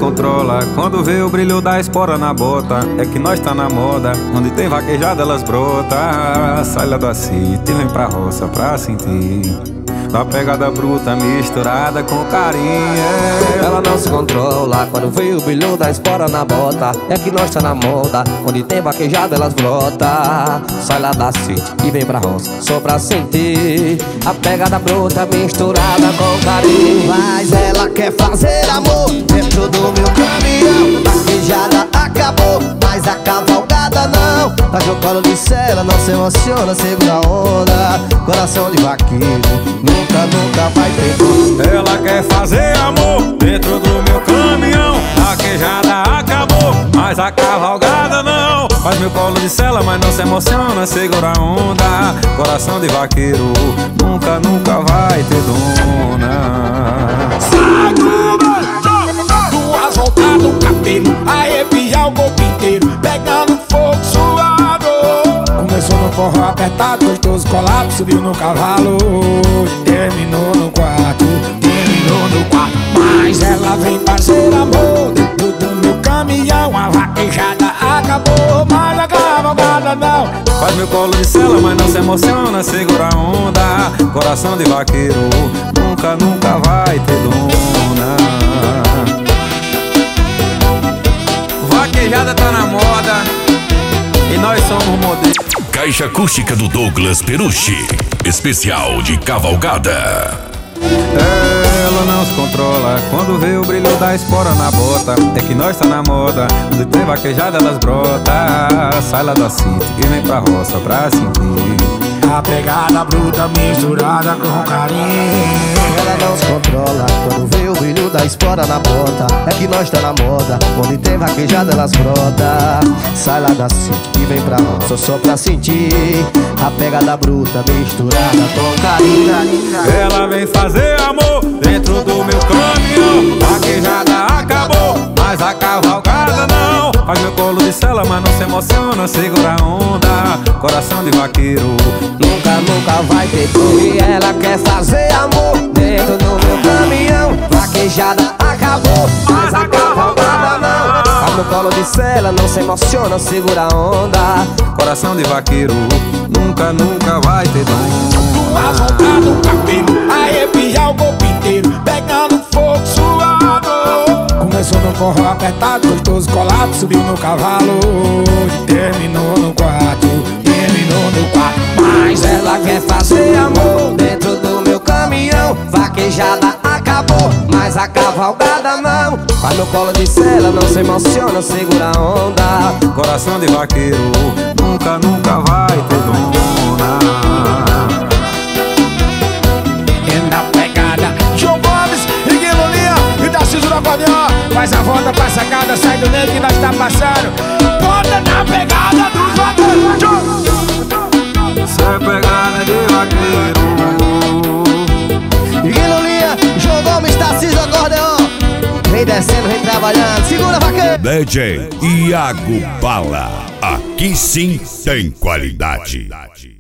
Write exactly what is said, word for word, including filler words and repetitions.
controla. Quando vê o brilho da espora na bota, é que nós tá na moda. Onde tem vaquejada elas brota. Sai lá do acite e vem pra roça pra sentir da pegada bruta misturada com carinho. Ela não se controla quando vê o brilho da espora na bota. É que nós tá na moda, onde tem vaquejada elas brota. Sai lá da city e vem pra roça só pra sentir a pegada bruta misturada com carinho. Mas ela quer fazer amor dentro do meu caminhão. Vaquejada acabou, mas a cavalgada não. Faz no colo de cela, não se emociona, segura a onda. Coração de vaqueiro, nunca, nunca vai ter dor. Ela quer fazer amor dentro do meu caminhão. Vaquejada acabou, mas a cavalgada não. Faz meu colo de cela, mas não se emociona, segura a onda. Coração de vaqueiro, nunca, nunca vai ter dona. Sai do banjo, duas voltas no cabelo, arrepiar o corpo inteiro, pegando fogo suado. Começou no forró apertado, gostoso colado, subiu no cavalo, terminou no quarto, terminou no quarto. Mas ela vem fazer amor dentro do meu caminhão. A vaquejada acabou, mas a cavalgada não. Faz meu colo de cela, mas não se emociona, segura a onda. Coração de vaqueiro, nunca, nunca vai ter dona. Vaquejada tá na moda e nós somos modelos. Caixa acústica do Douglas Perucci, especial de cavalgada. Ela não se controla quando vê o brilho da espora na bota. É que nós tá na moda, onde tem vaquejada elas brota. Sai lá da city e vem pra roça pra sentir a pegada bruta misturada com carinho. Ela não se controla quando vê o brilho da espora na bota. É que nós tá na moda, onde tem vaquejada elas brota. Sai lá da city e vem pra roça só pra sentir a pegada bruta misturada com carinho. Ela vem fazer amor dentro do meu caminhão. Vaquejada acabou, mas a cavalgada não. Faz meu colo de cela, mas não se emociona, segura a onda. Coração de vaqueiro, nunca, nunca vai ter dor. E ela quer fazer amor dentro do meu caminhão. Vaquejada acabou, mas a cavalgada não. Faz no colo de cela, não se emociona, segura a onda. Coração de vaqueiro, nunca, nunca vai ter dor. As voltas no cabelo, arrepiar o corpo inteiro, pegando fogo suado. Começou no forró apertado, gostoso colado, subiu no cavalo, terminou no quarto, terminou no quarto. Mas ela quer fazer amor dentro do meu caminhão. Vaquejada acabou, mas a cavalgada não. Faz no colo de cela, não se emociona, segura a onda. Coração de vaqueiro, nunca, nunca vai ter dona. E na pegada, João Gomes e Guilolinha e Tarcísio no acordeão. Faz a volta pra sacada, sai do meio que nós tá passando. Bota na pegada dos vaqueiros. Isso é pegada de vaqueiro. Guilolinha, João Gomes, Tarcísio no acordeão. Vem descendo, vem trabalhando, segura vaqueiro. D J Iago Bala, aqui sim tem qualidade.